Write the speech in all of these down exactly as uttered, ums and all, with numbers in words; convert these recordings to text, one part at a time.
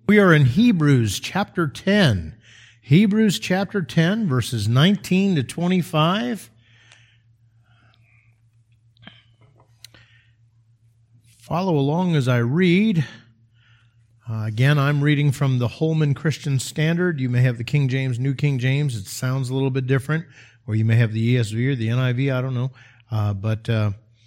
We are in Hebrews chapter ten. Hebrews chapter ten, verses nineteen to twenty-five. Follow along as I read. Uh, again, I'm reading from the Holman Christian Standard. You may have the King James, New King James. It sounds a little bit different. Or you may have the E S V or the N I V. I don't know. Uh, but uh,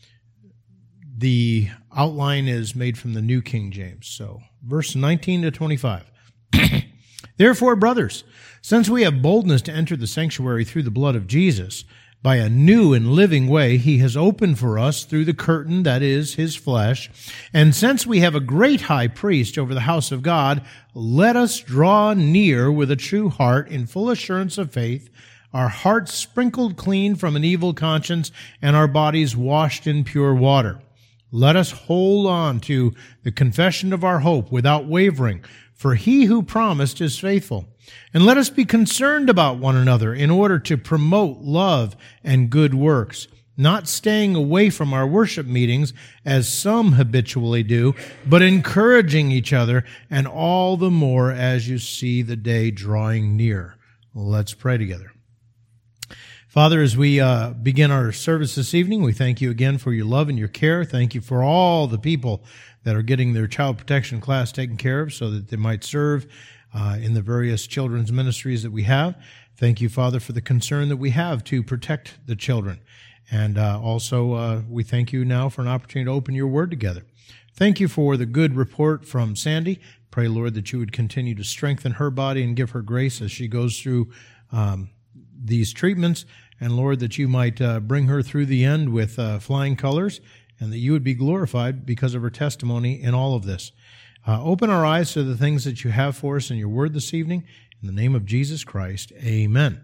the outline is made from the New King James. So, verse nineteen to twenty-five. Therefore, brothers, since we have boldness to enter the sanctuary through the blood of Jesus, by a new and living way he has opened for us through the curtain that is his flesh. And since we have a great high priest over the house of God, let us draw near with a true heart in full assurance of faith, our hearts sprinkled clean from an evil conscience and our bodies washed in pure water. Let us hold on to the confession of our hope without wavering, for he who promised is faithful. And let us be concerned about one another in order to promote love and good works, not staying away from our worship meetings as some habitually do, but encouraging each other, and all the more as you see the day drawing near. Let's pray together. Father, as we uh, begin our service this evening, we thank you again for your love and your care. Thank you for all the people that are getting their child protection class taken care of so that they might serve uh, in the various children's ministries that we have. Thank you, Father, for the concern that we have to protect the children. And uh, also, uh, we thank you now for an opportunity to open your word together. Thank you for the good report from Sandy. Pray, Lord, that you would continue to strengthen her body and give her grace as she goes through um, these treatments. And Lord, that you might uh, bring her through the end with uh, flying colors, and that you would be glorified because of her testimony in all of this. Uh, open our eyes to the things that you have for us in your word this evening. In the name of Jesus Christ, amen.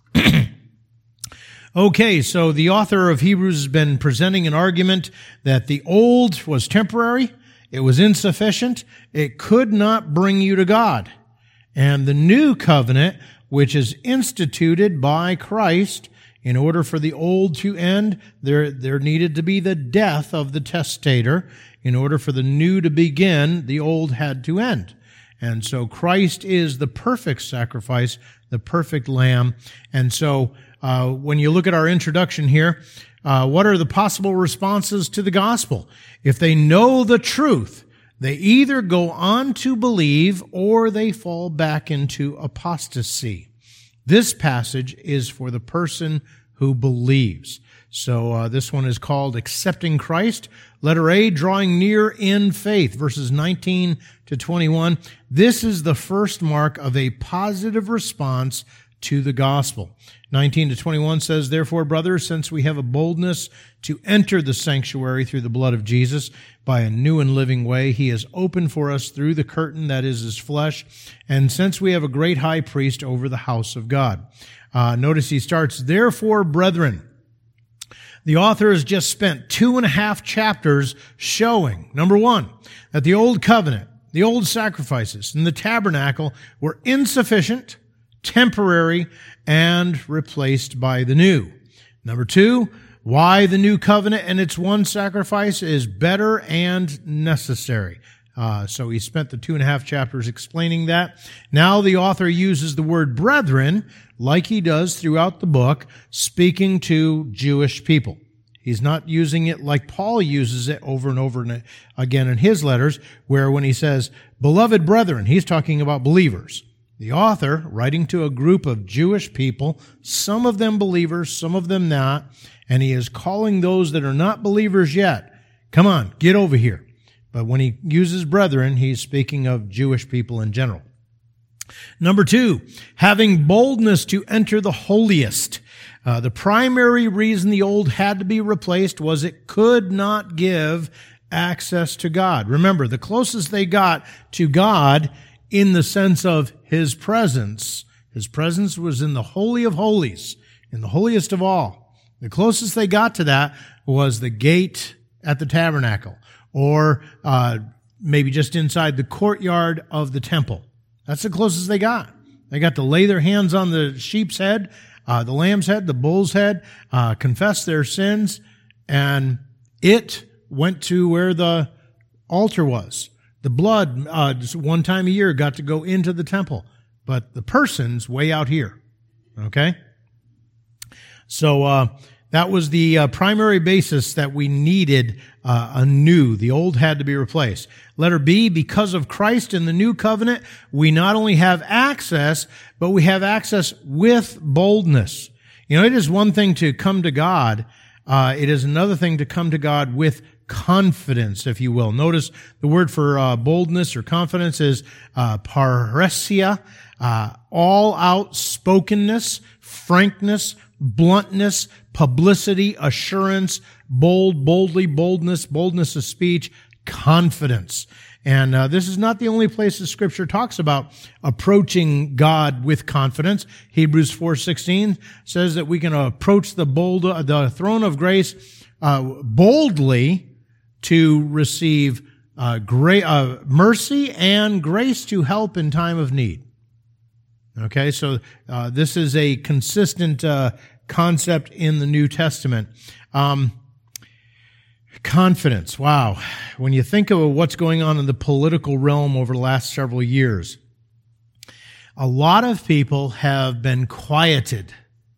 Okay, so the author of Hebrews has been presenting an argument that the old was temporary, it was insufficient, it could not bring you to God. And the new covenant, which is instituted by Christ, in order for the old to end, there, there needed to be the death of the testator. In order for the new to begin, the old had to end. And so Christ is the perfect sacrifice, the perfect lamb. And so uh, when you look at our introduction here, uh, what are the possible responses to the gospel? If they know the truth, they either go on to believe or they fall back into apostasy. This passage is for the person who believes. So uh, this one is called Accepting Christ. Letter A, drawing near in faith, verses nineteen to twenty-one. This is the first mark of a positive response to the gospel. nineteen to twenty-one says, Therefore, brothers, since we have a boldness to enter the sanctuary through the blood of Jesus, by a new and living way, he has opened for us through the curtain that is his flesh, and since we have a great high priest over the house of God. Uh, notice he starts, Therefore, brethren. The author has just spent two and a half chapters showing, number one, that the old covenant, the old sacrifices, and the tabernacle were insufficient, temporary, and replaced by the new. Number two, why the new covenant and its one sacrifice is better and necessary. Uh, so he spent the two and a half chapters explaining that. Now the author uses the word brethren, like he does throughout the book, speaking to Jewish people. He's not using it like Paul uses it over and over again in his letters, where when he says, beloved brethren, he's talking about believers. The author, writing to a group of Jewish people, some of them believers, some of them not, and he is calling those that are not believers yet, come on, get over here. But when he uses brethren, he's speaking of Jewish people in general. Number two, having boldness to enter the holiest. Uh, the primary reason the old had to be replaced was it could not give access to God. Remember, the closest they got to God in the sense of his presence, his presence was in the Holy of Holies, in the holiest of all. The closest they got to that was the gate at the tabernacle, or uh, maybe just inside the courtyard of the temple. That's the closest they got. They got to lay their hands on the sheep's head, uh, the lamb's head, the bull's head, uh, confess their sins, and it went to where the altar was. The blood, uh, just one time a year, got to go into the temple, but the person's way out here. Okay? So, uh, that was the uh, primary basis that we needed uh, anew. The old had to be replaced. Letter B, because of Christ in the new covenant, we not only have access, but we have access with boldness. You know, it is one thing to come to God. Uh, it is another thing to come to God with confidence, if you will. Notice the word for uh, boldness or confidence is uh, paresia, uh, all outspokenness, frankness, bluntness, publicity, assurance, bold, boldly, boldness, boldness of speech, confidence. And uh, this is not the only place the Scripture talks about approaching God with confidence. Hebrews four sixteen says that we can approach the bold, the throne of grace uh, boldly to receive uh, gra- uh, mercy and grace to help in time of need. Okay, so uh, this is a consistent uh, concept in the New Testament. Um, confidence, wow. When you think of what's going on in the political realm over the last several years, a lot of people have been quieted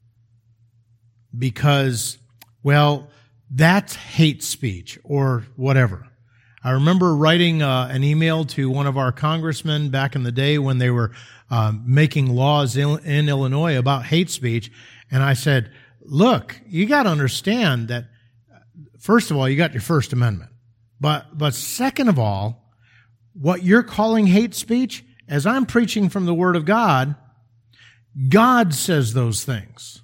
because, well, that's hate speech or whatever. I remember writing uh, an email to one of our congressmen back in the day when they were uh, making laws in, in Illinois about hate speech. And I said, look, you got to understand that, first of all, you got your First Amendment. But, but second of all, what you're calling hate speech, as I'm preaching from the Word of God, God says those things.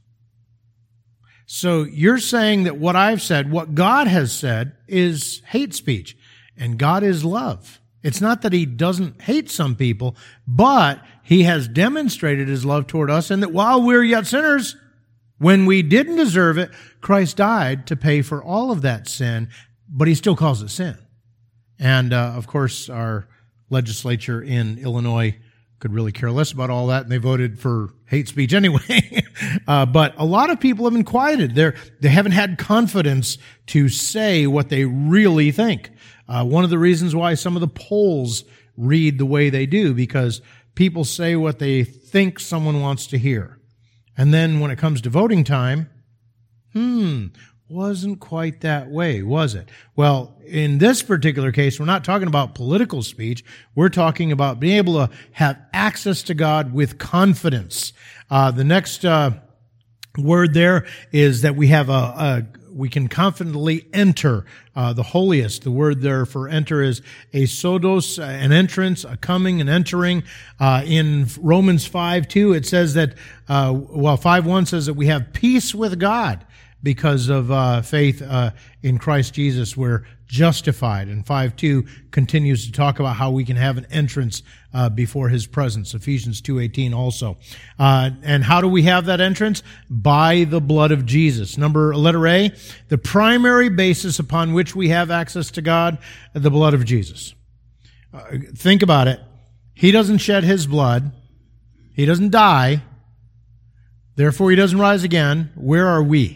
So you're saying that what I've said, what God has said, is hate speech. And God is love. It's not that He doesn't hate some people, but He has demonstrated His love toward us, and that while we're yet sinners, when we didn't deserve it, Christ died to pay for all of that sin, but He still calls it sin. And, uh, of course, our legislature in Illinois could really care less about all that, and they voted for hate speech anyway. uh, but a lot of people have been quieted. They're, they haven't had confidence to say what they really think. Uh, one of the reasons why some of the polls read the way they do, because people say what they think someone wants to hear. And then when it comes to voting time, hmm, wasn't quite that way, was it? Well, in this particular case, we're not talking about political speech. We're talking about being able to have access to God with confidence. Uh, the next uh, word there is that we have a, a we can confidently enter uh, the holiest. The word there for enter is esodos, an entrance, a coming, an entering. Uh, in Romans five two, it says that, uh, well, five one says that we have peace with God because of uh, faith uh, in Christ Jesus. We're justified. And five two continues to talk about how we can have an entrance uh, before His presence. Ephesians two eighteen also. Uh, and how do we have that entrance? By the blood of Jesus. Number, letter A, the primary basis upon which we have access to God, the blood of Jesus. Uh, think about it. He doesn't shed His blood. He doesn't die. Therefore, He doesn't rise again. Where are we?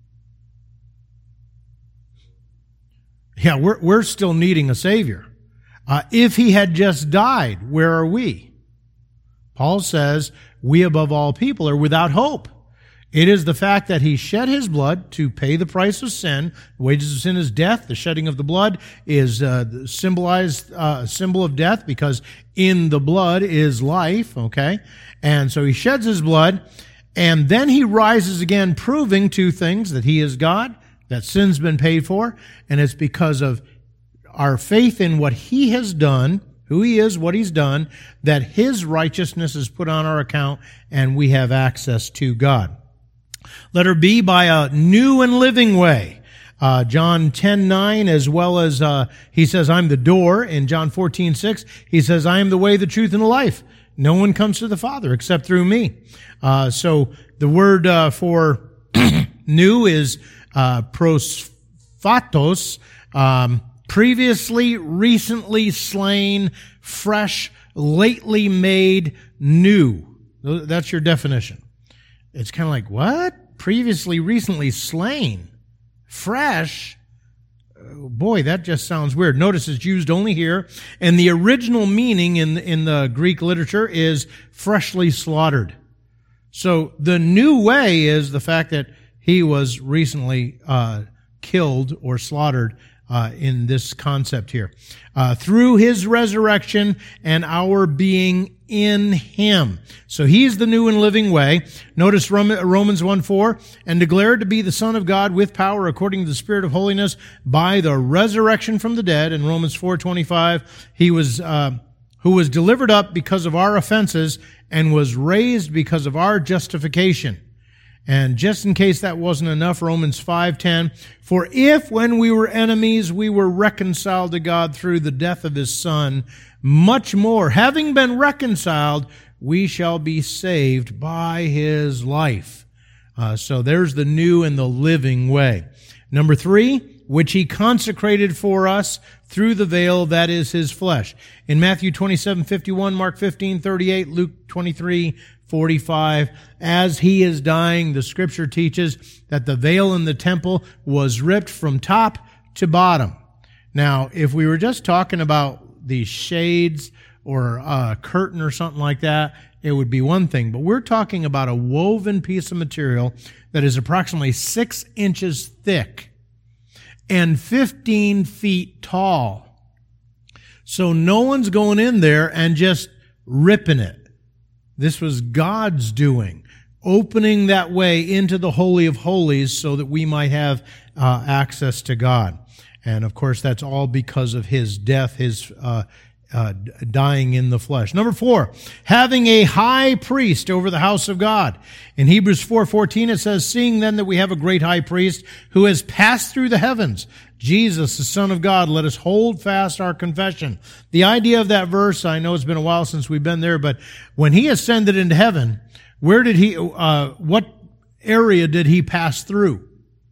Yeah, we're, we're still needing a Savior. Uh, if He had just died, where are we? Paul says, we above all people are without hope. It is the fact that He shed His blood to pay the price of sin. The wages of sin is death. The shedding of the blood is uh, symbolized, uh, symbol of death, because in the blood is life, okay? And so He sheds His blood, and then He rises again, proving two things: that He is God, that sin's been paid for, and it's because of our faith in what He has done, who He is, what He's done, that His righteousness is put on our account, and we have access to God. Letter B, by a new and living way. Uh, John ten nine, as well as uh, He says, I'm the door. In John fourteen six, He says, I am the way, the truth, and the life. No one comes to the Father except through me. Uh, so the word uh, for new is Uh, prosphatos, um, previously, recently slain, fresh, lately made, new. That's your definition. It's kind of like, what? Previously, recently slain, fresh, boy, that just sounds weird. Notice it's used only here, and the original meaning in, in the Greek literature is freshly slaughtered. So the new way is the fact that he was recently uh, killed or slaughtered uh, in this concept here. Uh, through his resurrection and our being in him. So he's the new and living way. Notice Romans one four, and declared to be the Son of God with power according to the Spirit of holiness by the resurrection from the dead. In Romans four twenty-five, he was, uh, who was delivered up because of our offenses and was raised because of our justification. And just in case that wasn't enough, Romans five ten, for if when we were enemies we were reconciled to God through the death of his Son, much more, having been reconciled, we shall be saved by his life. Uh, so there's the new and the living way. Number three, which he consecrated for us through the veil, that is his flesh. In Matthew twenty-seven fifty-one, Mark fifteen thirty-eight, Luke twenty-three forty-five, as he is dying, the scripture teaches that the veil in the temple was ripped from top to bottom. Now, if we were just talking about these shades or a curtain or something like that, it would be one thing. But we're talking about a woven piece of material that is approximately six inches thick and fifteen feet tall. So no one's going in there and just ripping it. This was God's doing, opening that way into the Holy of Holies so that we might have uh, access to God. And of course, that's all because of his death, his uh, uh, dying in the flesh. Number four, having a high priest over the house of God. In Hebrews four fourteen, it says, seeing then that we have a great high priest who has passed through the heavens, Jesus, the Son of God, let us hold fast our confession. The idea of that verse, I know it's been a while since we've been there, but when he ascended into heaven, where did he, uh, what area did he pass through?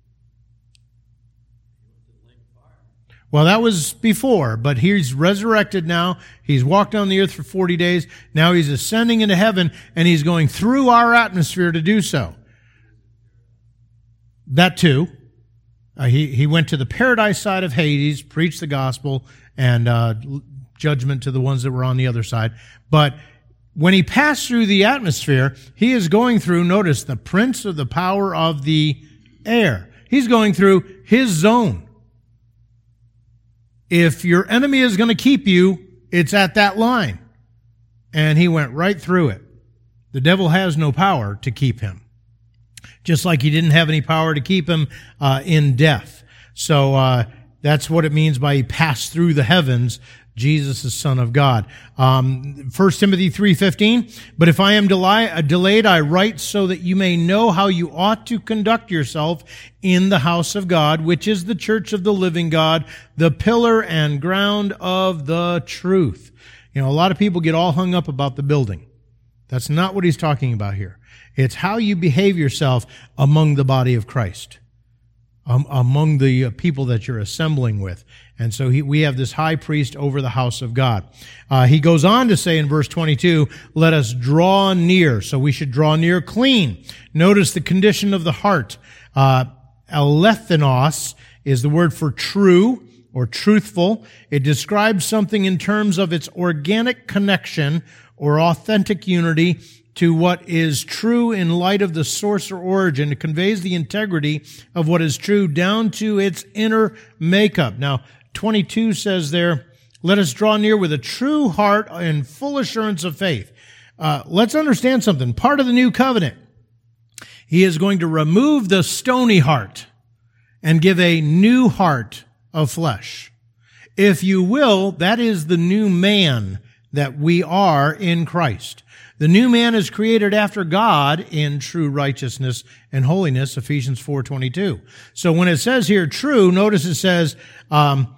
Well, that was before, but he's resurrected now. He's walked on the earth for forty days. Now he's ascending into heaven, and he's going through our atmosphere to do so. That too. Uh, he, he went to the paradise side of Hades, preached the gospel, and uh, judgment to the ones that were on the other side. But when he passed through the atmosphere, he is going through, notice, the prince of the power of the air. He's going through his zone. If your enemy is going to keep you, it's at that line. And he went right through it. The devil has no power to keep him. Just like he didn't have any power to keep him uh, in death. So uh, that's what it means by he passed through the heavens, Jesus, the Son of God. Um, First Timothy three fifteen, but if I am del- delayed, I write so that you may know how you ought to conduct yourself in the house of God, which is the church of the living God, the pillar and ground of the truth. You know, a lot of people get all hung up about the building. That's not what he's talking about here. It's how you behave yourself among the body of Christ, um, among the uh, people that you're assembling with. And so he, we have this high priest over the house of God. Uh, he goes on to say in verse twenty-two, let us draw near. So we should draw near clean. Notice the condition of the heart. Uh, alethinos is the word for true or truthful. It describes something in terms of its organic connection or authentic unity to what is true in light of the source or origin. It conveys the integrity of what is true down to its inner makeup. Now, twenty-two says there, let us draw near with a true heart and full assurance of faith. Uh, let's understand something. Part of the new covenant, he is going to remove the stony heart and give a new heart of flesh. If you will, that is the new man that we are in Christ. The new man is created after God in true righteousness and holiness, Ephesians four twenty-two. So when it says here true, notice it says, um,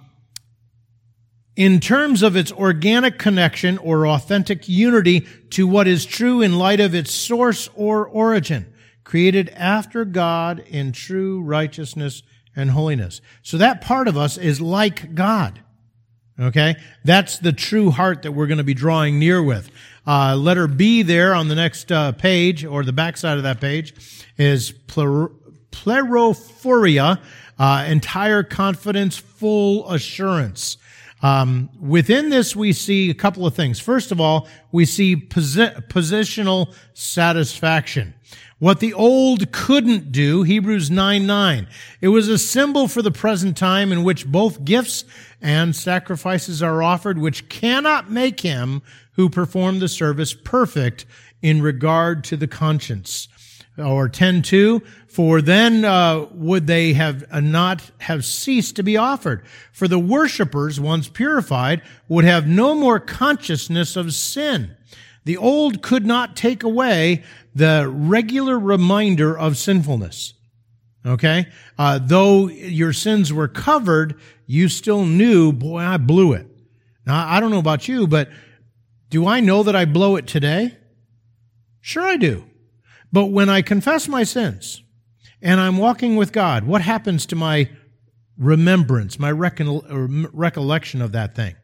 in terms of its organic connection or authentic unity to what is true in light of its source or origin, created after God in true righteousness and holiness. So that part of us is like God. Okay? That's the true heart that we're going to be drawing near with. Uh, letter B there on the next uh, page, or the back side of that page, is pler- plerophoria. uh, entire confidence, full assurance. Um, within this, we see a couple of things. First of all, we see posi- positional satisfaction. What the old couldn't do, Hebrews nine nine. It was a symbol for the present time in which both gifts and sacrifices are offered, which cannot make him who performed the service perfect in regard to the conscience. Or ten two, for then uh, would they have uh, not have ceased to be offered. For the worshippers, once purified, would have no more consciousness of sin. The old could not take away the regular reminder of sinfulness. Okay? Uh, though your sins were covered, you still knew, boy, I blew it. Now, I don't know about you, but do I know that I blow it today? Sure I do. But when I confess my sins and I'm walking with God, what happens to my remembrance, my recon- recollection of that thing?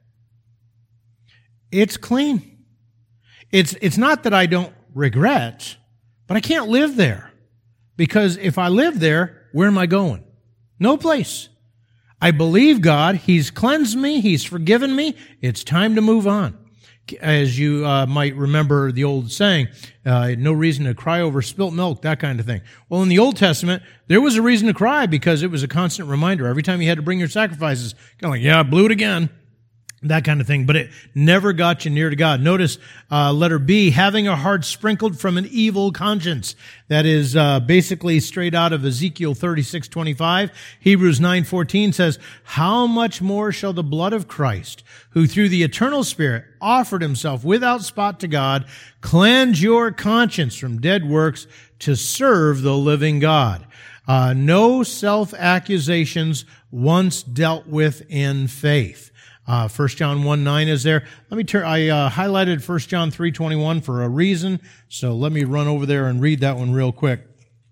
It's clean. It's, it's not that I don't regret, but I can't live there. Because if I live there, where am I going? No place. I believe God. He's cleansed me. He's forgiven me. It's time to move on. As you uh, might remember the old saying, uh, no reason to cry over spilt milk, that kind of thing. Well, in the Old Testament, there was a reason to cry because it was a constant reminder. Every time you had to bring your sacrifices, kind of like, yeah, I blew it again. That kind of thing, but it never got you near to God. Notice uh, letter B, having a heart sprinkled from an evil conscience. That is uh, basically straight out of Ezekiel thirty-six twenty-five. Hebrews nine fourteen says, how much more shall the blood of Christ, who through the eternal Spirit offered himself without spot to God, cleanse your conscience from dead works to serve the living God. Uh, no self-accusations once dealt with in faith. Uh, First John one nine is there. Let me turn, I, uh, highlighted First John three twenty-one for a reason. So let me run over there and read that one real quick.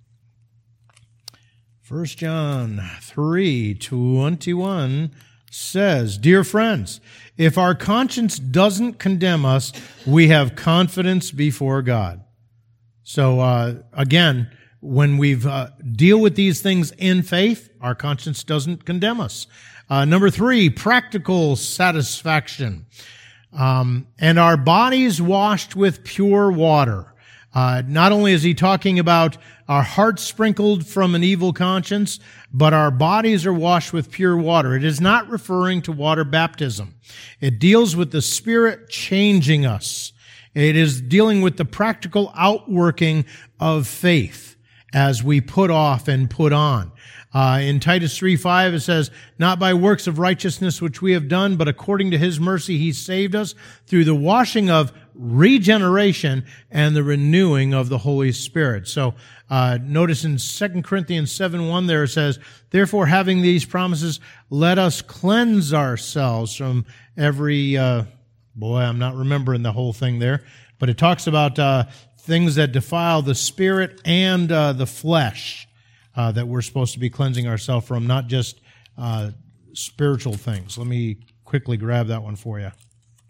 First John three twenty-one says, dear friends, if our conscience doesn't condemn us, we have confidence before God. So, uh, again, when we've, uh, deal with these things in faith, our conscience doesn't condemn us. Uh, number three, practical satisfaction. Um, and our bodies washed with pure water. Uh, not only is he talking about our hearts sprinkled from an evil conscience, but our bodies are washed with pure water. It is not referring to water baptism. It deals with the Spirit changing us. It is dealing with the practical outworking of faith as we put off and put on. Uh, in Titus three five, it says, not by works of righteousness which we have done, but according to his mercy he saved us through the washing of regeneration and the renewing of the Holy Spirit. So uh, notice in Second Corinthians seven one there it says, therefore having these promises, let us cleanse ourselves from every, uh, boy, I'm not remembering the whole thing there, but it talks about uh, things that defile the spirit and uh, the flesh. Uh, that we're supposed to be cleansing ourselves from, not just uh, spiritual things. Let me quickly grab that one for you.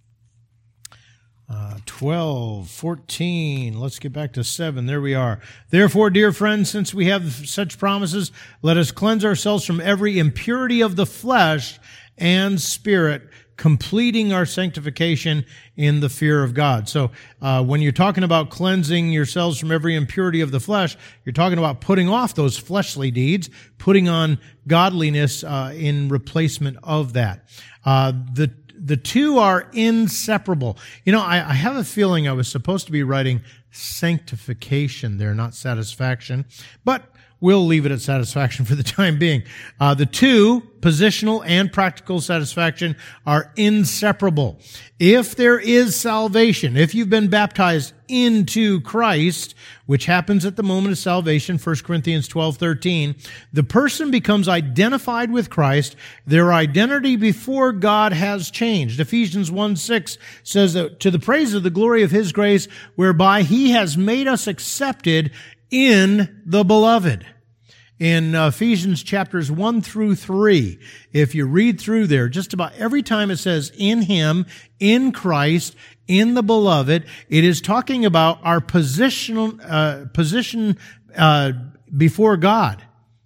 Uh, twelve, fourteen, let's get back to seven. There we are. Therefore, dear friends, since we have such promises, let us cleanse ourselves from every impurity of the flesh and spirit, completing our sanctification in the fear of God. So uh, when you're talking about cleansing yourselves from every impurity of the flesh, you're talking about putting off those fleshly deeds, putting on godliness uh, in replacement of that. Uh, the the two are inseparable. You know, I, I have a feeling I was supposed to be writing sanctification there, not satisfaction, but we'll leave it at satisfaction for the time being. Uh, the two, positional and practical satisfaction, are inseparable. If there is salvation, if you've been baptized into Christ, which happens at the moment of salvation, First Corinthians twelve thirteen, the person becomes identified with Christ. Their identity before God has changed. Ephesians one six says that to the praise of the glory of his grace, whereby he has made us accepted in the beloved. In Ephesians chapters one through three, if you read through there, just about every time it says in him, in Christ, in the beloved, it is talking about our positional, uh, position, uh, before God.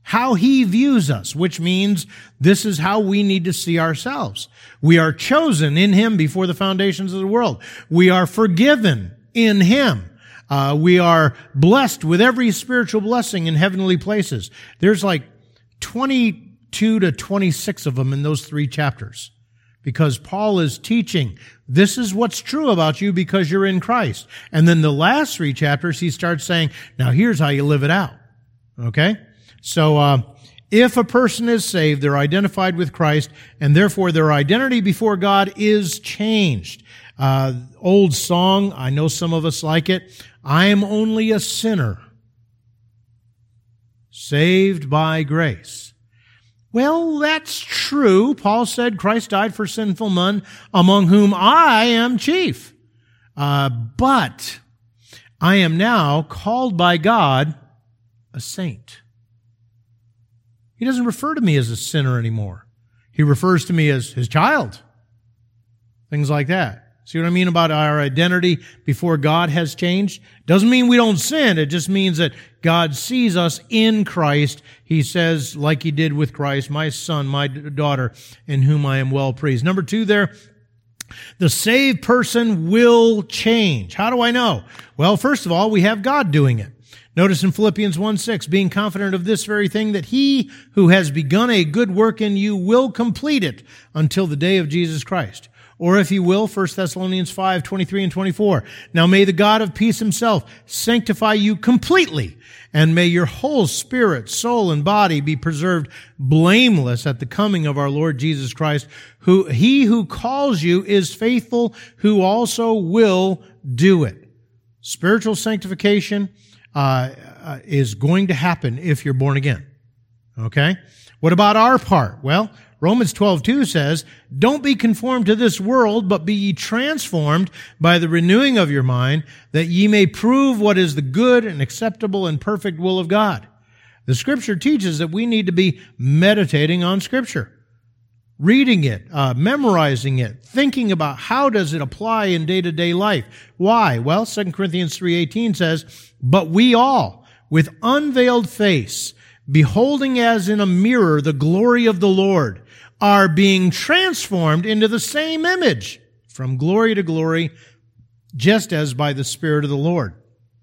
how He views us, which means this is how we need to see ourselves. We are chosen in Him before the foundations of the world. We are forgiven in Him. Uh, we are blessed with every spiritual blessing in heavenly places. There's like twenty-two to twenty-six of them in those three chapters, because Paul is teaching this is what's true about you because you're in Christ. And then the last three chapters, he starts saying, now here's how you live it out. Okay? So, uh, if a person is saved, they're identified with Christ, and therefore their identity before God is changed. Uh, old song, I know some of us like it. I am only a sinner, saved by grace. Well, that's true. Paul said Christ died for sinful men, among whom I am chief. Uh, but I am now called by God a saint. He doesn't refer to me as a sinner anymore. He refers to me as His child. Things like that. See what I mean about our identity before God has changed? Doesn't mean we don't sin. It just means that God sees us in Christ. He says, like He did with Christ, my son, my daughter, in whom I am well pleased. Number two there, the saved person will change. How do I know? Well, first of all, we have God doing it. Notice in Philippians one six, being confident of this very thing, that He who has begun a good work in you will complete it until the day of Jesus Christ. Or if you will, First Thessalonians five twenty-three and twenty-four. Now may the God of peace Himself sanctify you completely, and may your whole spirit, soul, and body be preserved blameless at the coming of our Lord Jesus Christ, who He who calls you is faithful, who also will do it. Spiritual sanctification uh, uh, is going to happen if you're born again. Okay? What about our part? Well, Romans twelve two says, don't be conformed to this world, but be ye transformed by the renewing of your mind, that ye may prove what is the good and acceptable and perfect will of God. The Scripture teaches that we need to be meditating on Scripture, reading it, uh, memorizing it, thinking about how does it apply in day-to-day life. Why? Well, Second Corinthians three eighteen says, but we all, with unveiled face, beholding as in a mirror the glory of the Lord, are being transformed into the same image from glory to glory, just as by the Spirit of the Lord.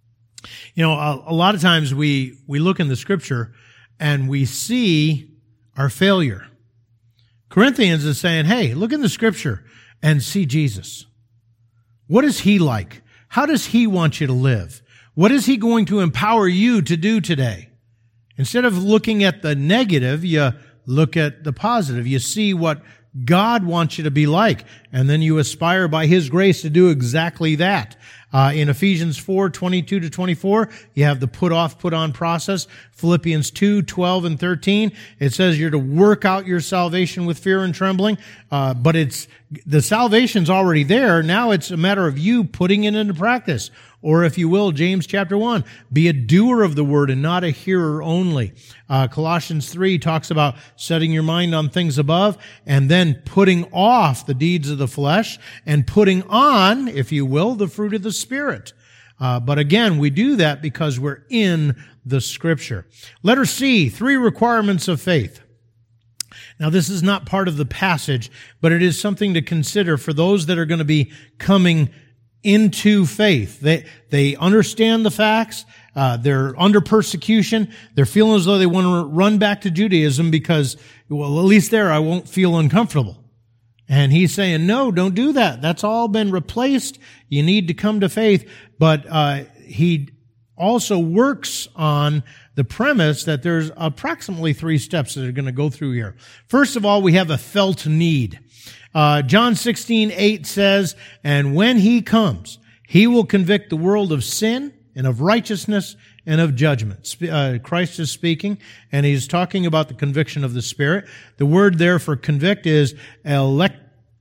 You know, a, a lot of times we, we look in the Scripture and we see our failure. Corinthians is saying, hey, look in the Scripture and see Jesus. What is He like? How does He want you to live? What is He going to empower you to do today? Instead of looking at the negative, you look at the positive. You see what God wants you to be like, and then you aspire by His grace to do exactly that. Uh, in Ephesians four twenty-two to twenty-four, you have the put off, put on process. Philippians two twelve and thirteen, it says you're to work out your salvation with fear and trembling. Uh, but it's, the salvation's already there. Now it's a matter of you putting it into practice. Or if you will, James chapter one, be a doer of the word and not a hearer only. Uh, Colossians three talks about setting your mind on things above and then putting off the deeds of the flesh and putting on, if you will, the fruit of the Spirit. Uh, but again, we do that because we're in the Scripture. Letter C, three requirements of faith. Now, this is not part of the passage, but it is something to consider for those that are going to be coming into faith. They they understand the facts. Uh, they're under persecution. They're feeling as though they want to run back to Judaism because, well, at least there I won't feel uncomfortable. And he's saying, no, don't do that. That's all been replaced. You need to come to faith. But uh, he also works on the premise that there's approximately three steps that are going to go through here. First of all, we have a felt need. Uh, John sixteen eight says, and when He comes, He will convict the world of sin and of righteousness and of judgment. Uh, Christ is speaking, and He's talking about the conviction of the Spirit. The word there for convict is elekko,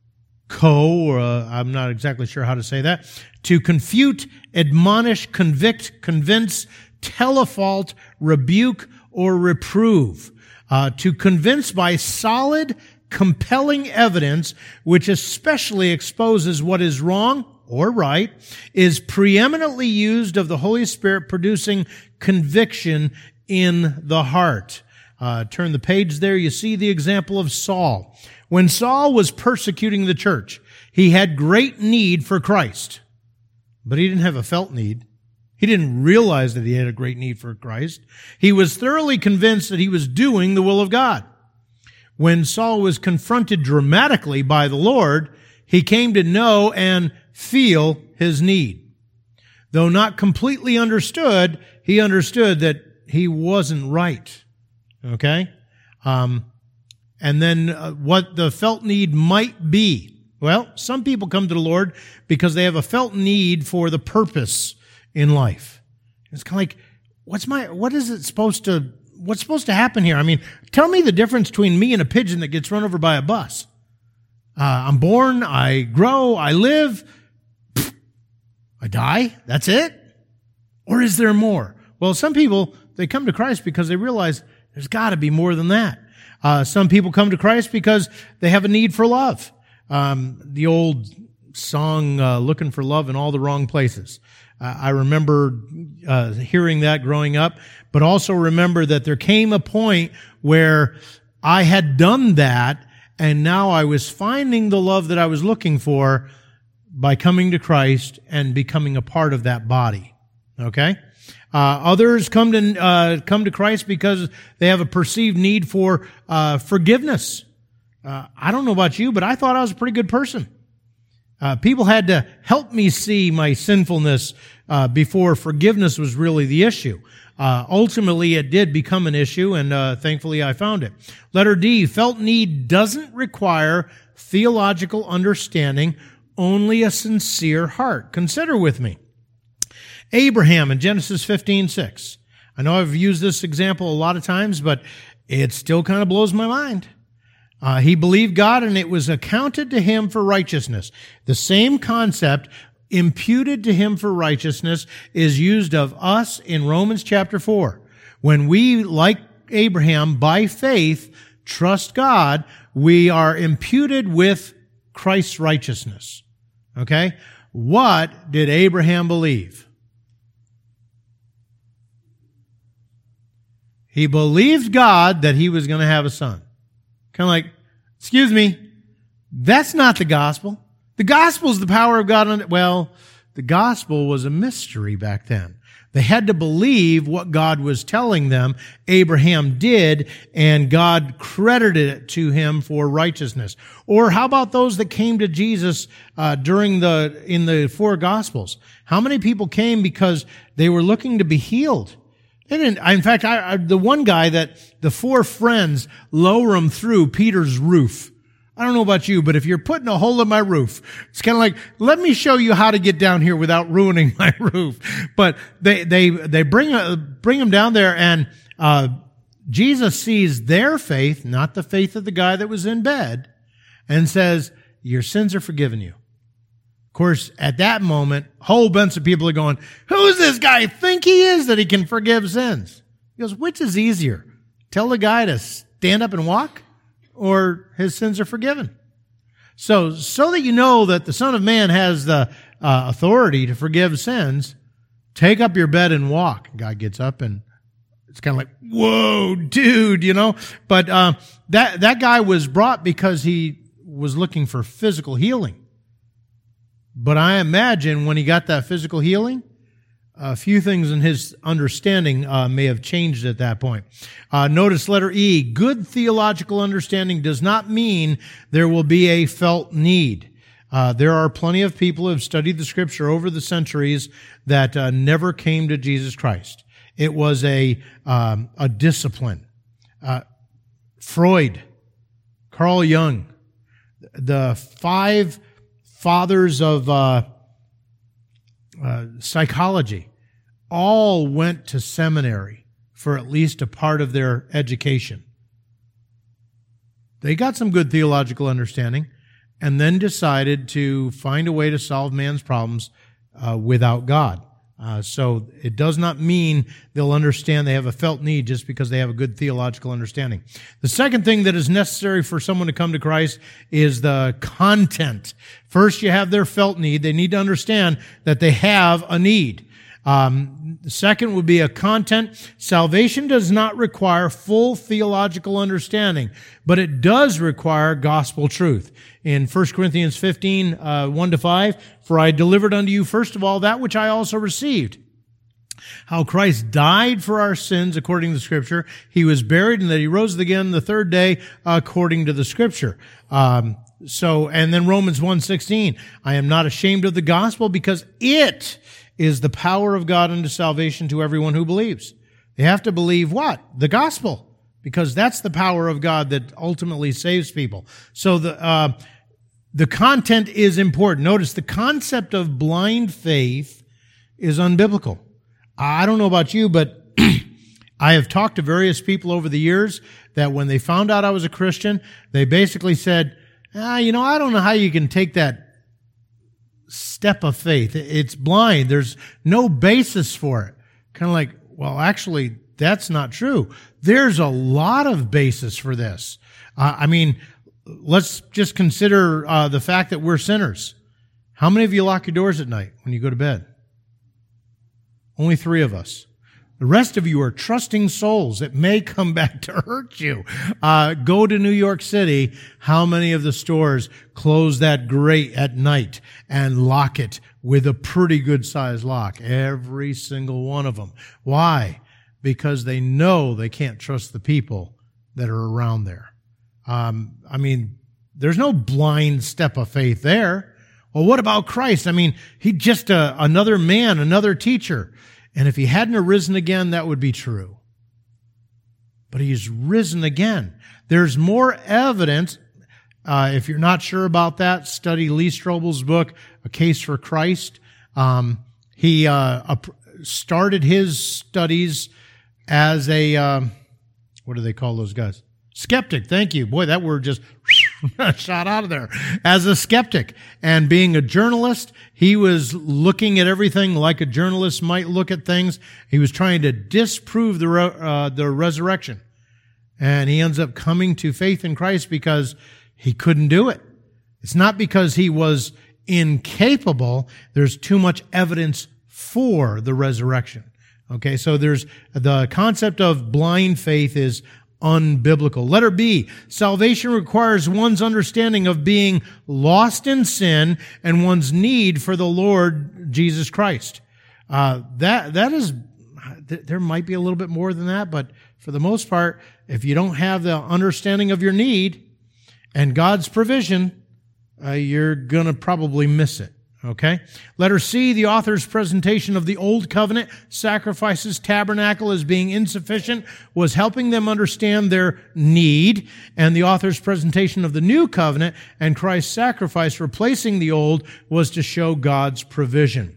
or uh, I'm not exactly sure how to say that. To confute, admonish, convict, convince, tell a fault, rebuke, or reprove. Uh, to convince by solid, compelling evidence, which especially exposes what is wrong or right, is preeminently used of the Holy Spirit producing conviction in the heart. Uh, turn the page there, you see the example of Saul. When Saul was persecuting the church, he had great need for Christ, but he didn't have a felt need. He didn't realize that he had a great need for Christ. He was thoroughly convinced that he was doing the will of God. When Saul was confronted dramatically by the Lord, he came to know and feel his need. Though not completely understood, he understood that he wasn't right. Okay? Um, and then uh, what the felt need might be. Well, some people come to the Lord because they have a felt need for the purpose in life. It's kind of like, what's my, what is it supposed to, what's supposed to happen here? I mean, tell me the difference between me and a pigeon that gets run over by a bus. Uh, I'm born, I grow, I live, pfft, I die, that's it? Or is there more? Well, some people, they come to Christ because they realize there's got to be more than that. Uh, some people come to Christ because they have a need for love. Um, the old song, uh, Looking for Love in All the Wrong Places. Uh, I remember uh, hearing that growing up, but also remember that there came a point where I had done that, and now I was finding the love that I was looking for by coming to Christ and becoming a part of that body. Okay? Uh, others come to uh, come to Christ because they have a perceived need for uh, forgiveness. Uh, I don't know about you, but I thought I was a pretty good person. Uh, people had to help me see my sinfulness uh, before forgiveness was really the issue. Uh, ultimately, it did become an issue, and uh, thankfully I found it. Letter D, felt need doesn't require theological understanding, only a sincere heart. Consider with me. Abraham in Genesis fifteen six. I know I've used this example a lot of times, but it still kind of blows my mind. Uh, he believed God, and it was accounted to him for righteousness. The same concept, imputed to him for righteousness, is used of us in Romans chapter four. When we, like Abraham, by faith, trust God, we are imputed with Christ's righteousness. Okay? What did Abraham believe? He believed God that he was going to have a son. Kind of like, excuse me, that's not the gospel. The gospel is the power of God on it. Well, the gospel was a mystery back then. They had to believe what God was telling them. Abraham did, and God credited it to him for righteousness. Or how about those that came to Jesus uh, during the in the four gospels? How many people came because they were looking to be healed? They didn't, in fact, I, I, the one guy that the four friends lower him through Peter's roof. I don't know about you, but if you're putting a hole in my roof, it's kind of like, let me show you how to get down here without ruining my roof. But they they they bring uh, bring him down there, and uh, Jesus sees their faith, not the faith of the guy that was in bed, and says, "Your sins are forgiven you." Of course, at that moment, a whole bunch of people are going, who's this guy think he is that he can forgive sins? He goes, which is easier? Tell the guy to stand up and walk, or his sins are forgiven? So, so that you know that the Son of Man has the uh, authority to forgive sins, take up your bed and walk. The guy gets up, and it's kind of like, whoa, dude, you know? But uh, that, that guy was brought because he was looking for physical healing. But I imagine when he got that physical healing, a few things in his understanding uh, may have changed at that point. Uh, notice letter E, good theological understanding does not mean there will be a felt need. Uh, there are plenty of people who have studied the Scripture over the centuries that uh, never came to Jesus Christ. It was a um, a discipline. Uh, Freud, Carl Jung, the five fathers of uh, uh, psychology all went to seminary for at least a part of their education. They got some good theological understanding and then decided to find a way to solve man's problems uh, without God. Uh, so it does not mean they'll understand they have a felt need just because they have a good theological understanding. The second thing that is necessary for someone to come to Christ is the content. First, you have their felt need. They need to understand that they have a need. Um, the second would be a content. Salvation does not require full theological understanding, but it does require gospel truth. In First Corinthians fifteen, uh, one to five, for I delivered unto you first of all that which I also received, how Christ died for our sins according to the Scripture, he was buried, and that he rose again the third day according to the Scripture. Um, so, and then Romans one sixteen, I am not ashamed of the gospel because it is the power of God unto salvation to everyone who believes. They have to believe what? The gospel, because that's the power of God that ultimately saves people. So the uh, the content is important. Notice the concept of blind faith is unbiblical. I don't know about you, but I have talked to various people over the years that when they found out I was a Christian, they basically said, ah, you know, I don't know how you can take that step of faith. It's blind. There's no basis for it. Kind of like, well, actually, that's not true. There's a lot of basis for this. Uh, I mean, let's just consider uh, the fact that we're sinners. How many of you lock your doors at night when you go to bed? Only three of us. The rest of you are trusting souls that may come back to hurt you. Uh, go to New York City. How many of the stores close that grate at night and lock it with a pretty good sized lock? Every single one of them. Why? Because they know they can't trust the people that are around there. Um, I mean, there's no blind step of faith there. Well, what about Christ? I mean, he's just a, another man, another teacher. And if he hadn't arisen again, that would be true. But he's risen again. There's more evidence. Uh, if you're not sure about that, study Lee Strobel's book, A Case for Christ. Um, he uh, started his studies as a, um, what do they call those guys? Skeptic. Thank you. Boy, that word just shot out of there. As a skeptic and being a journalist, he was looking at everything like a journalist might look at things. He was trying to disprove the uh, the resurrection. And he ends up coming to faith in Christ because he couldn't do it. It's not because he was incapable. There's too much evidence for the resurrection. Okay, so there's the concept of blind faith is unbiblical. Letter B, salvation requires one's understanding of being lost in sin and one's need for the Lord Jesus Christ. Uh, that, that is, there might be a little bit more than that, but for the most part, if you don't have the understanding of your need and God's provision, uh, you're gonna probably miss it. Okay. Letter C, the author's presentation of the Old Covenant sacrifices tabernacle as being insufficient was helping them understand their need, and the author's presentation of the New Covenant and Christ's sacrifice replacing the old was to show God's provision.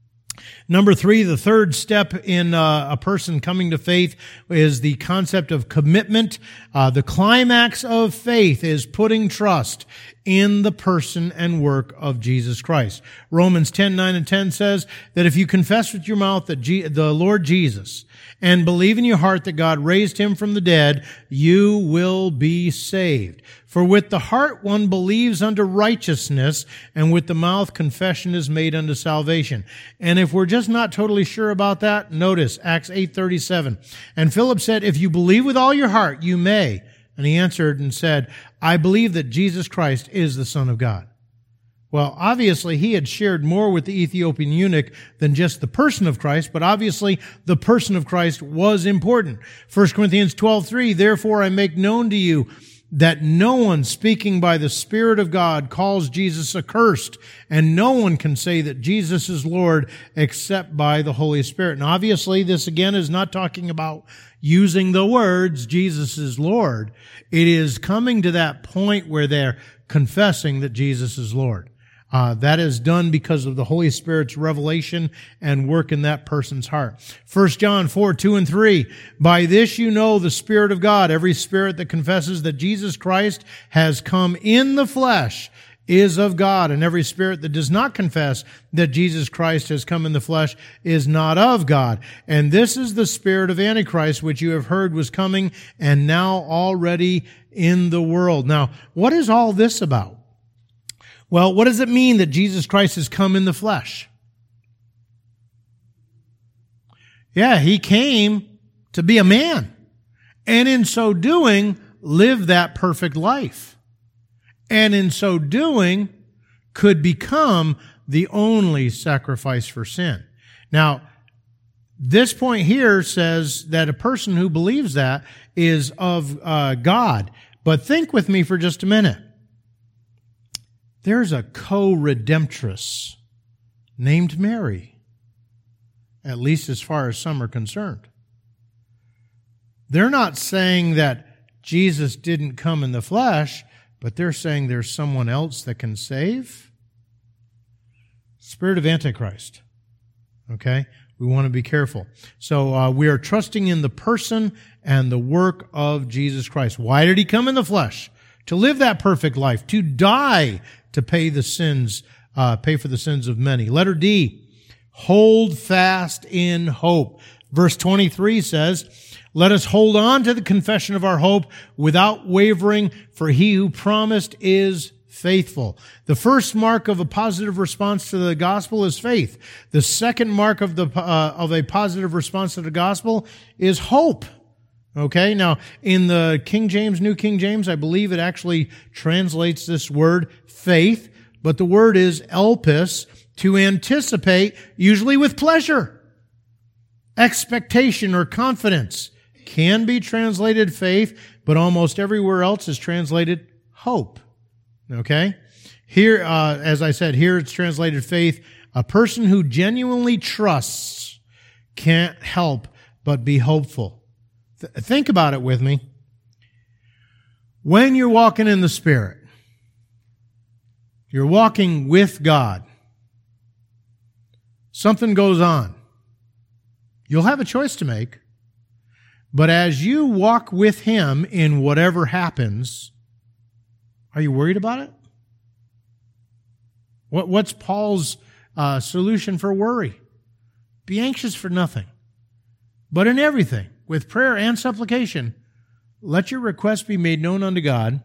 Number three, the third step in uh, a person coming to faith is the concept of commitment. Uh, the climax of faith is putting trust in the person and work of Jesus Christ. Romans ten, nine and ten says that if you confess with your mouth that G- the Lord Jesus and believe in your heart that God raised him from the dead, you will be saved. For with the heart one believes unto righteousness, and with the mouth confession is made unto salvation. And if we're just not totally sure about that, notice Acts eight thirty-seven. And Philip said, if you believe with all your heart, you may. And he answered and said, I believe that Jesus Christ is the Son of God. Well, obviously, he had shared more with the Ethiopian eunuch than just the person of Christ, but obviously, the person of Christ was important. First Corinthians twelve three, therefore I make known to you that no one speaking by the Spirit of God calls Jesus accursed, and no one can say that Jesus is Lord except by the Holy Spirit. And obviously, this again is not talking about using the words, Jesus is Lord. It is coming to that point where they're confessing that Jesus is Lord. Uh, that is done because of the Holy Spirit's revelation and work in that person's heart. First John four, two and three. By this you know the Spirit of God. Every spirit that confesses that Jesus Christ has come in the flesh is of God. And every spirit that does not confess that Jesus Christ has come in the flesh is not of God. And this is the spirit of Antichrist, which you have heard was coming and now already in the world. Now, what is all this about? Well, what does it mean that Jesus Christ has come in the flesh? Yeah, he came to be a man. And in so doing, live that perfect life. And in so doing, could become the only sacrifice for sin. Now, this point here says that a person who believes that is of uh, God. But think with me for just a minute. There's a co-redemptress named Mary, at least as far as some are concerned. They're not saying that Jesus didn't come in the flesh, but they're saying there's someone else that can save. Spirit of Antichrist. Okay? We want to be careful. So uh, we are trusting in the person and the work of Jesus Christ. Why did he come in the flesh? To live that perfect life, to die to pay the sins, uh, pay for the sins of many. Letter D, hold fast in hope. Verse twenty-three says, let us hold on to the confession of our hope without wavering, for he who promised is faithful. The first mark of a positive response to the gospel is faith. The second mark of the uh, of a positive response to the gospel is hope. Okay, now in the King James, New King James, I believe it actually translates this word faith, but the word is elpis, to anticipate, usually with pleasure. Expectation or confidence can be translated faith, but almost everywhere else is translated hope. Okay? Here, uh, as I said, here it's translated faith. A person who genuinely trusts can't help but be hopeful. Th- think about it with me. When you're walking in the Spirit, you're walking with God, something goes on. You'll have a choice to make. But as you walk with Him in whatever happens, are you worried about it? What, what's Paul's uh, solution for worry? Be anxious for nothing, but in everything, with prayer and supplication, let your requests be made known unto God,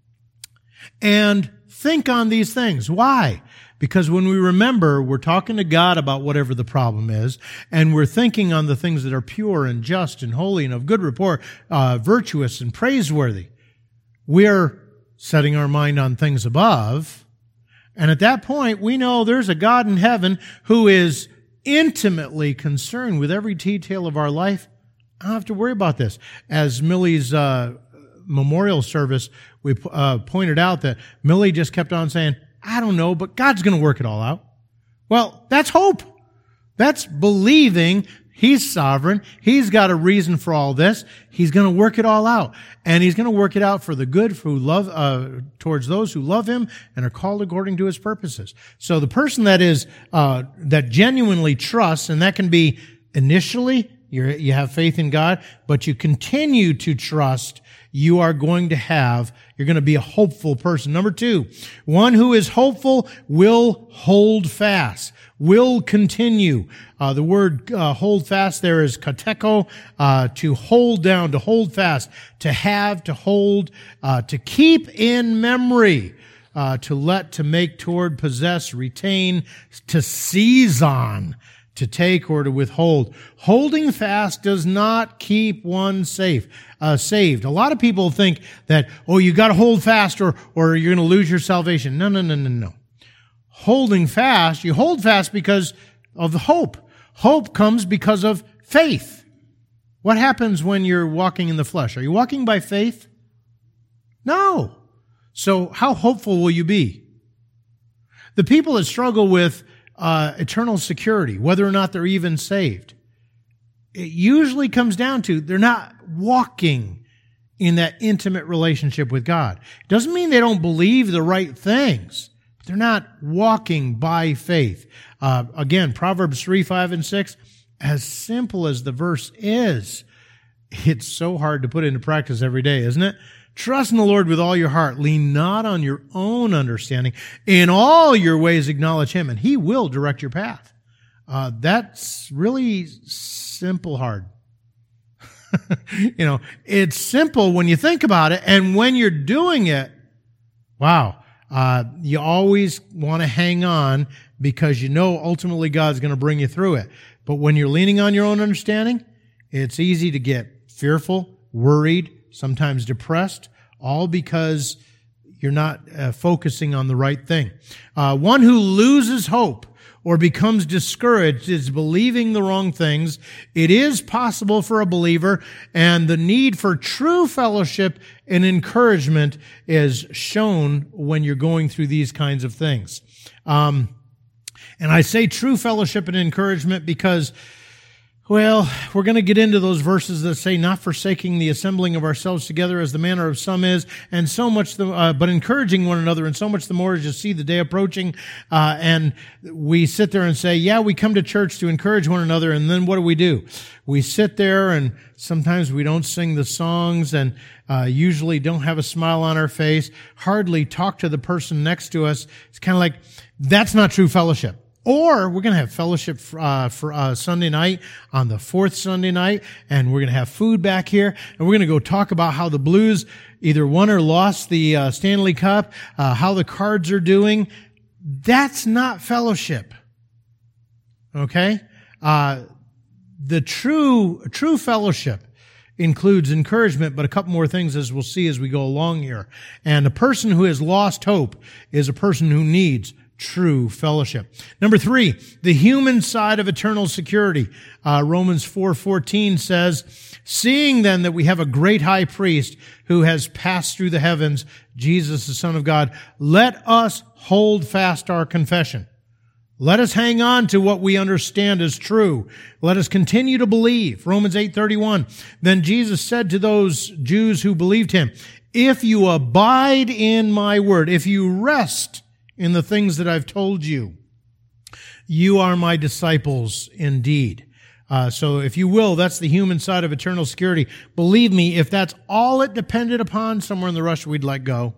and think on these things. Why? Because when we remember, we're talking to God about whatever the problem is, and we're thinking on the things that are pure and just and holy and of good report, uh, virtuous and praiseworthy. We're setting our mind on things above, and at that point, we know there's a God in heaven who is intimately concerned with every detail of our life. I don't have to worry about this. As Millie's uh, memorial service, we uh, pointed out that Millie just kept on saying, I don't know, but God's going to work it all out. Well, that's hope. That's believing He's sovereign. He's got a reason for all this. He's going to work it all out. And He's going to work it out for the good for who love, uh, towards those who love Him and are called according to His purposes. So the person that is, uh, that genuinely trusts, and that can be initially, you're, you have faith in God, but you continue to trust, you are going to have, you're going to be a hopeful person. Number two, one who is hopeful will hold fast, will continue. Uh, the word uh, hold fast there is kateko, uh, to hold down, to hold fast, to have, to hold, uh, to keep in memory, uh, to let, to make, toward, possess, retain, to seize on, to take or to withhold. Holding fast does not keep one safe, uh, saved. A lot of people think that, oh, you got to hold fast or, or you're going to lose your salvation. No, no, no, no, no. Holding fast, you hold fast because of the hope. Hope comes because of faith. What happens when you're walking in the flesh? Are you walking by faith? No. So how hopeful will you be? The people that struggle with Uh, eternal security, whether or not they're even saved, it usually comes down to they're not walking in that intimate relationship with God. It doesn't mean they don't believe the right things, but they're not walking by faith. Uh, again, Proverbs three, five, and six, as simple as the verse is, it's so hard to put into practice every day, isn't it? Trust in the Lord with all your heart. Lean not on your own understanding. In all your ways acknowledge Him, and He will direct your path. Uh, that's really simple hard. You know, it's simple when you think about it, and when you're doing it, wow, uh, you always want to hang on because you know ultimately God's going to bring you through it. But when you're leaning on your own understanding, it's easy to get fearful, worried, sometimes depressed, all because you're not uh, focusing on the right thing. Uh, one who loses hope or becomes discouraged is believing the wrong things. It is possible for a believer, and the need for true fellowship and encouragement is shown when you're going through these kinds of things. Um, and I say true fellowship and encouragement because, well, we're going to get into those verses that say, not forsaking the assembling of ourselves together as the manner of some is, and so much, the, uh, but encouraging one another, and so much the more as you see the day approaching. Uh, and we sit there and say, yeah, we come to church to encourage one another, and then what do we do? We sit there, and sometimes we don't sing the songs, and uh, usually don't have a smile on our face, hardly talk to the person next to us. It's kind of like, that's not true fellowship. Or we're going to have fellowship uh, for uh, Sunday night on the fourth Sunday night, and we're going to have food back here, and we're going to go talk about how the Blues either won or lost the uh, Stanley Cup, uh, how the Cards are doing. That's not fellowship. Okay? Uh, the true, true fellowship includes encouragement, but a couple more things as we'll see as we go along here. And a person who has lost hope is a person who needs true fellowship. Number three, the human side of eternal security. Uh, Romans four fourteen says, seeing then that we have a great high priest who has passed through the heavens, Jesus, the Son of God, let us hold fast our confession. Let us hang on to what we understand is true. Let us continue to believe. Romans eight thirty-one. Then Jesus said to those Jews who believed him, if you abide in my word, if you rest in the things that I've told you, you are my disciples indeed. Uh, so if you will, that's the human side of eternal security. Believe me, if that's all it depended upon, somewhere in the rush we'd let go.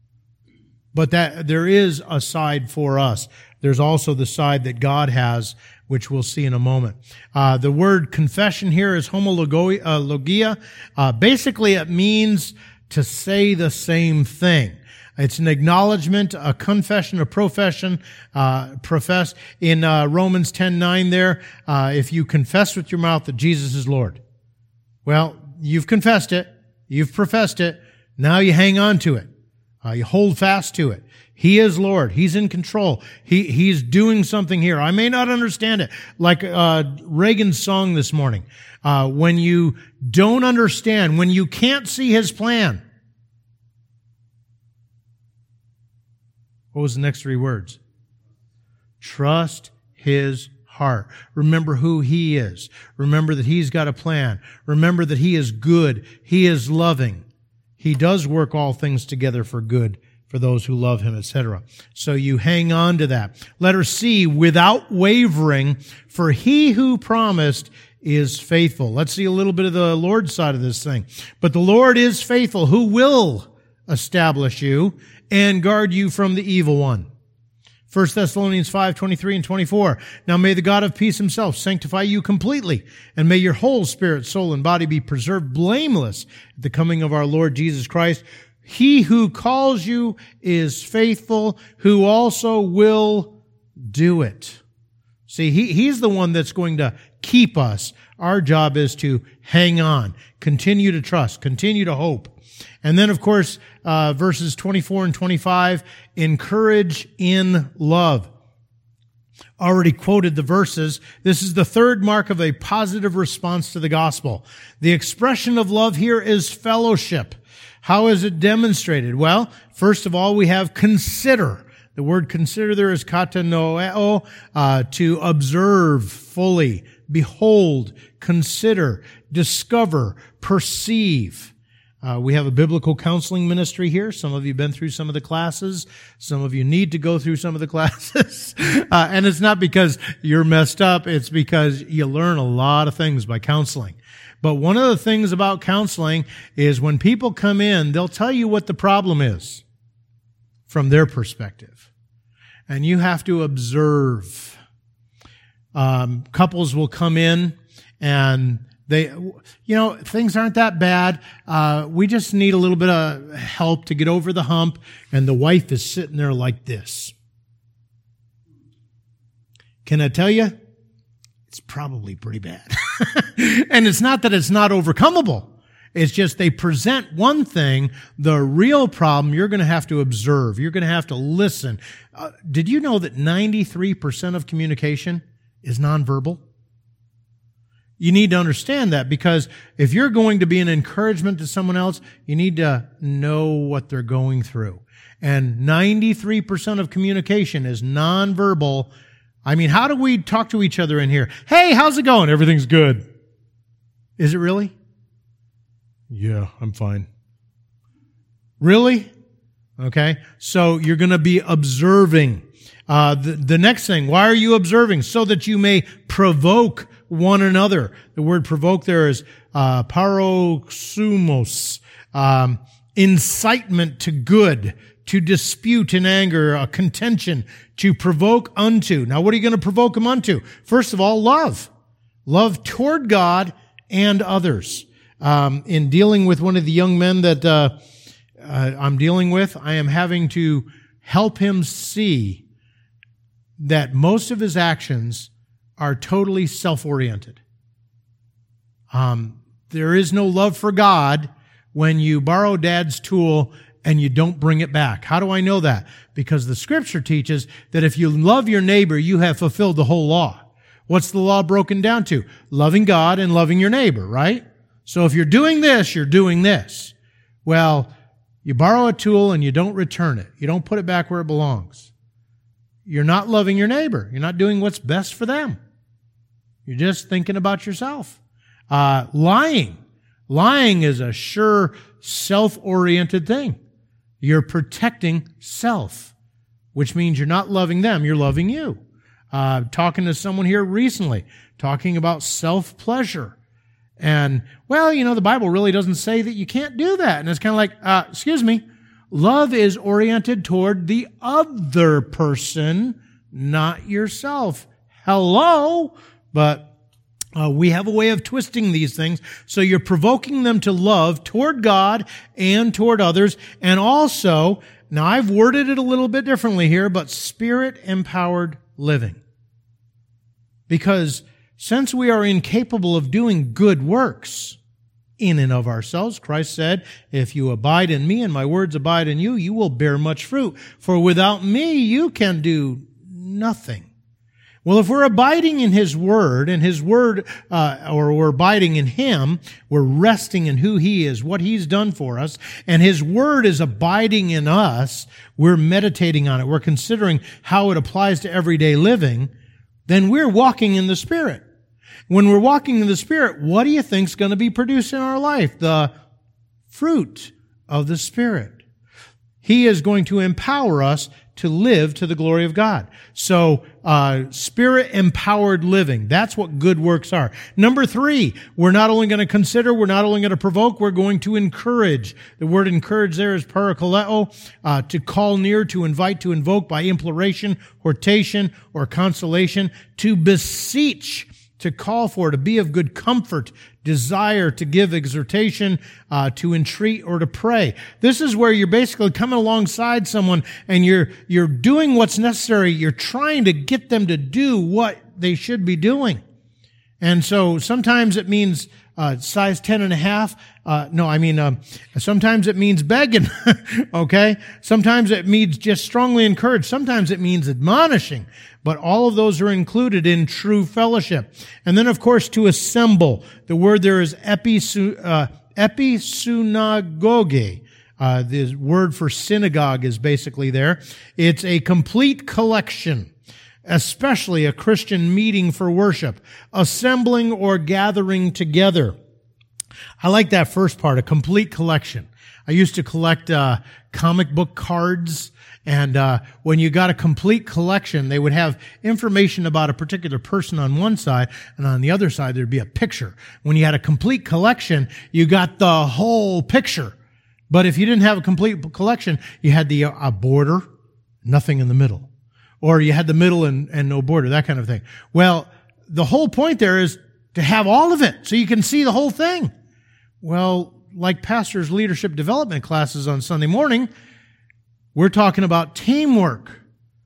But that there is a side for us. There's also the side that God has, which we'll see in a moment. Uh, the word confession here is homologia. Uh, basically, it means to say the same thing. It's an acknowledgement, a confession, a profession, uh, profess. In uh, Romans ten nine there, uh, if you confess with your mouth that Jesus is Lord. Well, you've confessed it. You've professed it. Now you hang on to it. Uh, you hold fast to it. He is Lord. He's in control. He He's doing something here. I may not understand it. Like uh, Reagan's song this morning. Uh, when you don't understand, when you can't see His plan. What was the next three words? Trust His heart. Remember who He is. Remember that He's got a plan. Remember that He is good. He is loving. He does work all things together for good for those who love Him, et cetera. So you hang on to that. Letter C, without wavering, for He who promised is faithful. Let's see a little bit of the Lord's side of this thing. But the Lord is faithful, who will establish you and guard you from the evil one. First Thessalonians five twenty-three and twenty-four. Now may the God of peace Himself sanctify you completely, and may your whole spirit, soul, and body be preserved blameless at the coming of our Lord Jesus Christ. He who calls you is faithful, who also will do it. See, he, He's the one that's going to keep us. Our job is to hang on, continue to trust, continue to hope. And then, of course, uh, verses twenty-four and twenty-five, encourage in love. Already quoted the verses. This is the third mark of a positive response to the gospel. The expression of love here is fellowship. How is it demonstrated? Well, first of all, we have consider. The word consider there is katanoeo, uh, to observe fully, behold, consider, discover, perceive. Uh, we have a biblical counseling ministry here. Some of you have been through some of the classes. Some of you need to go through some of the classes. uh, and it's not because you're messed up. It's because you learn a lot of things by counseling. But one of the things about counseling is when people come in, they'll tell you what the problem is from their perspective. And you have to observe. Um, couples will come in and They, you know, things aren't that bad. Uh, we just need a little bit of help to get over the hump. And the wife is sitting there like this. can I tell you? It's probably pretty bad. And it's not that it's not overcomable. It's just they present one thing. The real problem, you're going to have to observe. You're going to have to listen. Uh, did you know that ninety-three percent of communication is nonverbal? You need to understand that, because if you're going to be an encouragement to someone else, you need to know what they're going through. And ninety-three percent of communication is nonverbal. I mean, how do we talk to each other in here? Hey, how's it going? Everything's good. Is it really? Yeah, I'm fine. Really? Okay. So you're going to be observing. Uh, the, the next thing, why are you observing? So that you may provoke one another. The word provoke there is uh, paroxumos, um, incitement to good, to dispute in anger, a contention, to provoke unto. Now, what are you going to provoke them unto? First of all, love. Love toward God and others. Um, in dealing with one of the young men that uh, uh, I'm dealing with, I am having to help him see that most of his actions are totally self-oriented. Um, there is no love for God when you borrow Dad's tool and you don't bring it back. How do I know that? Because the Scripture teaches that if you love your neighbor, you have fulfilled the whole law. What's the law broken down to? Loving God and loving your neighbor, right? So if you're doing this, you're doing this. Well, you borrow a tool and you don't return it. You don't put it back where it belongs. You're not loving your neighbor. You're not doing what's best for them. You're just thinking about yourself. Uh, lying. Lying is a sure self-oriented thing. You're protecting self, which means you're not loving them, you're loving you. Uh, talking to someone here recently, talking about self-pleasure. And, well, you know, the Bible really doesn't say that you can't do that. And it's kind of like, uh, excuse me, love is oriented toward the other person, not yourself. Hello? But uh, we have a way of twisting these things. So you're provoking them to love toward God and toward others. And also, now I've worded it a little bit differently here, but Spirit-empowered living. Because since we are incapable of doing good works in and of ourselves, Christ said, if you abide in me and my words abide in you, you will bear much fruit. For without me, you can do nothing. Well, if we're abiding in His Word, and His Word, uh, or we're abiding in Him, we're resting in who He is, what He's done for us, and His Word is abiding in us, we're meditating on it, we're considering how it applies to everyday living, then we're walking in the Spirit. When we're walking in the Spirit, what do you think is going to be produced in our life? The fruit of the Spirit. He is going to empower us to live to the glory of God. So, uh, Spirit-empowered living. That's what good works are. Number three, we're not only going to consider, we're not only going to provoke, we're going to encourage. The word encourage there is parakaleo, uh, to call near, to invite, to invoke by imploration, hortation, or consolation, to beseech, to call for, to be of good comfort, desire, to give exhortation, uh, to entreat, or to pray. This is where you're basically coming alongside someone and you're, you're doing what's necessary. You're trying to get them to do what they should be doing. And so sometimes it means uh, size ten and a half. Uh, no, I mean, um, sometimes it means begging, okay? Sometimes it means just strongly encourage. Sometimes it means admonishing. But all of those are included in true fellowship. And then, of course, to assemble. The word there is episu, uh, episunagoge. Uh, the word for synagogue is basically there. It's a complete collection, especially a Christian meeting for worship, assembling or gathering together. I like that first part, a complete collection. I used to collect uh, comic book cards, and uh, when you got a complete collection, they would have information about a particular person on one side, and on the other side there'd be a picture. When you had a complete collection, you got the whole picture. But if you didn't have a complete collection, you had the uh, border, nothing in the middle. Or you had the middle and, and no border, that kind of thing. Well, the whole point there is to have all of it so you can see the whole thing. Well, like pastors' leadership development classes on Sunday morning, we're talking about teamwork.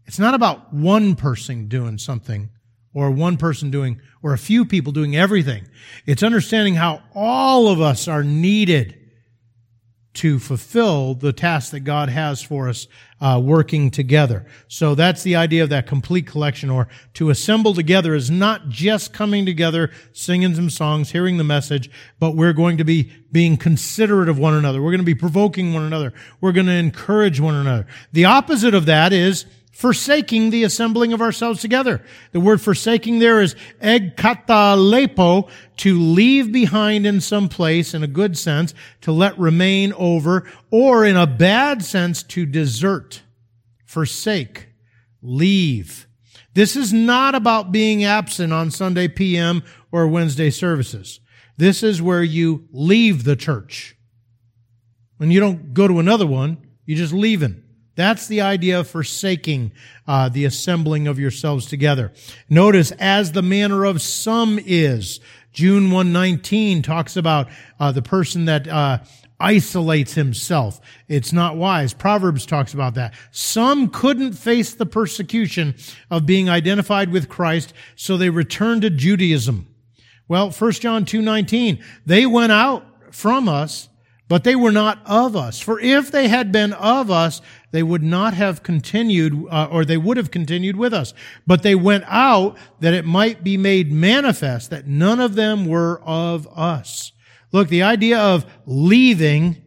It's not about one person doing something or one person doing, or a few people doing everything. It's understanding how all of us are needed to fulfill the task that God has for us, uh, working together. So that's the idea of that complete collection, or to assemble together is not just coming together, singing some songs, hearing the message, but we're going to be being considerate of one another. We're going to be provoking one another. We're going to encourage one another. The opposite of that is forsaking the assembling of ourselves together. The word forsaking there is egkatalepo, to leave behind in some place, in a good sense, to let remain over, or in a bad sense, to desert, forsake, leave. This is not about being absent on Sunday P M or Wednesday services. This is where you leave the church. When you don't go to another one, you're just leaving. That's the idea of forsaking uh, the assembling of yourselves together. Notice, as the manner of some is. June one nineteen talks about uh, the person that uh, isolates himself. It's not wise. Proverbs talks about that. Some couldn't face the persecution of being identified with Christ, so they returned to Judaism. Well, First John two nineteen, they went out from us, but they were not of us. For if they had been of us, they would not have continued, uh, or they would have continued with us. But they went out that it might be made manifest that none of them were of us. Look, the idea of leaving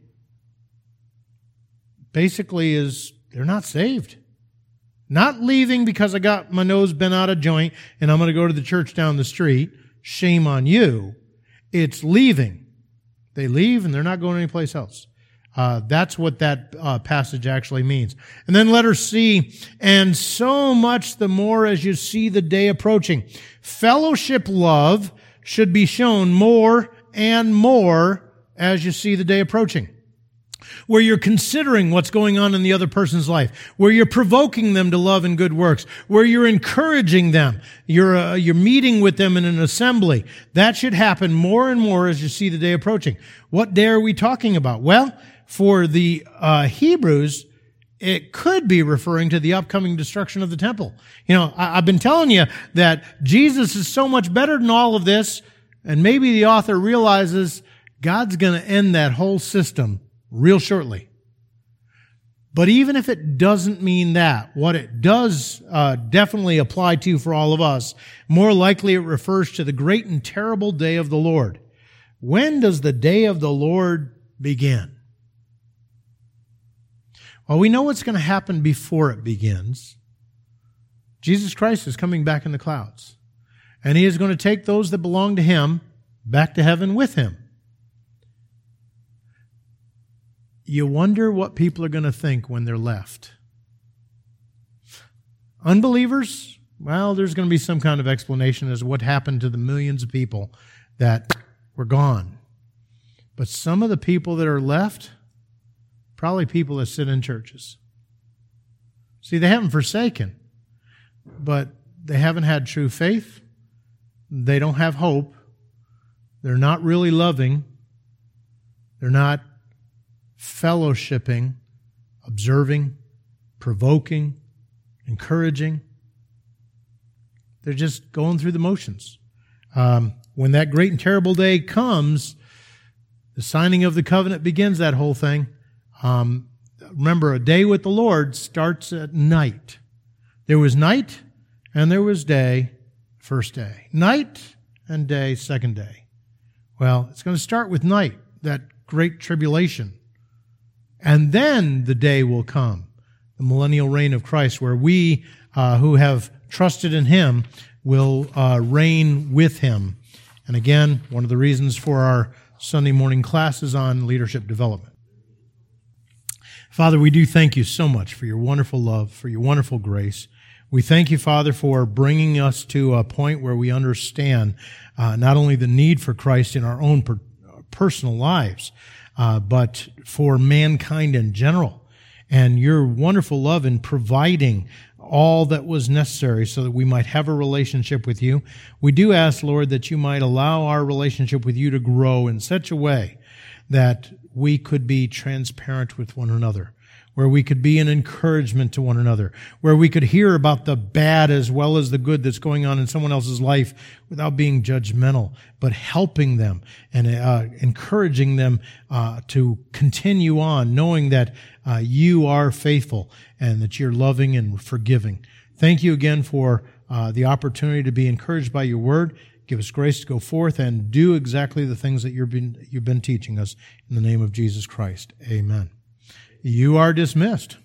basically is they're not saved. Not leaving because I got my nose bent out of joint and I'm going to go to the church down the street. Shame on you. It's leaving. They leave and they're not going anyplace else. Uh, that's what that uh, passage actually means. And then letter C, and so much the more as you see the day approaching. Fellowship love should be shown more and more as you see the day approaching. Where you're considering what's going on in the other person's life, where you're provoking them to love and good works, where you're encouraging them, you're uh, you're meeting with them in an assembly. That should happen more and more as you see the day approaching. What day are we talking about? Well, for the uh, Hebrews, it could be referring to the upcoming destruction of the temple. You know, I, I've been telling you that Jesus is so much better than all of this, and maybe the author realizes God's going to end that whole system real shortly. But even if it doesn't mean that, what it does uh, definitely apply to for all of us, more likely it refers to the great and terrible day of the Lord. When does the day of the Lord begin? Well, we know what's going to happen before it begins. Jesus Christ is coming back in the clouds, and He is going to take those that belong to Him back to heaven with Him. You wonder what people are going to think when they're left. Unbelievers, well, there's going to be some kind of explanation as to what happened to the millions of people that were gone. But some of the people that are left, probably people that sit in churches. See, they haven't forsaken, but they haven't had true faith. They don't have hope. They're not really loving. They're not fellowshipping, observing, provoking, encouraging. They're just going through the motions. Um, when that great and terrible day comes, the signing of the covenant begins that whole thing. Um, remember, a day with the Lord starts at night. There was night and there was day, first day. Night and day, second day. Well, it's going to start with night, that great tribulation. And then the day will come, the millennial reign of Christ, where we uh, who have trusted in Him will uh, reign with Him. And again, one of the reasons for our Sunday morning classes on leadership development. Father, we do thank You so much for Your wonderful love, for Your wonderful grace. We thank You, Father, for bringing us to a point where we understand uh, not only the need for Christ in our own per- personal lives, Uh, but for mankind in general, and Your wonderful love in providing all that was necessary so that we might have a relationship with You. We do ask, Lord, that You might allow our relationship with You to grow in such a way that we could be transparent with one another. where we could be an encouragement to one another, where we could hear about the bad as well as the good that's going on in someone else's life without being judgmental, but helping them and uh, encouraging them uh, to continue on, knowing that uh, you are faithful and that you're loving and forgiving. Thank you again for uh, the opportunity to be encouraged by your word. Give us grace to go forth and do exactly the things that you've been, you've been teaching us. In the name of Jesus Christ, amen. You are dismissed.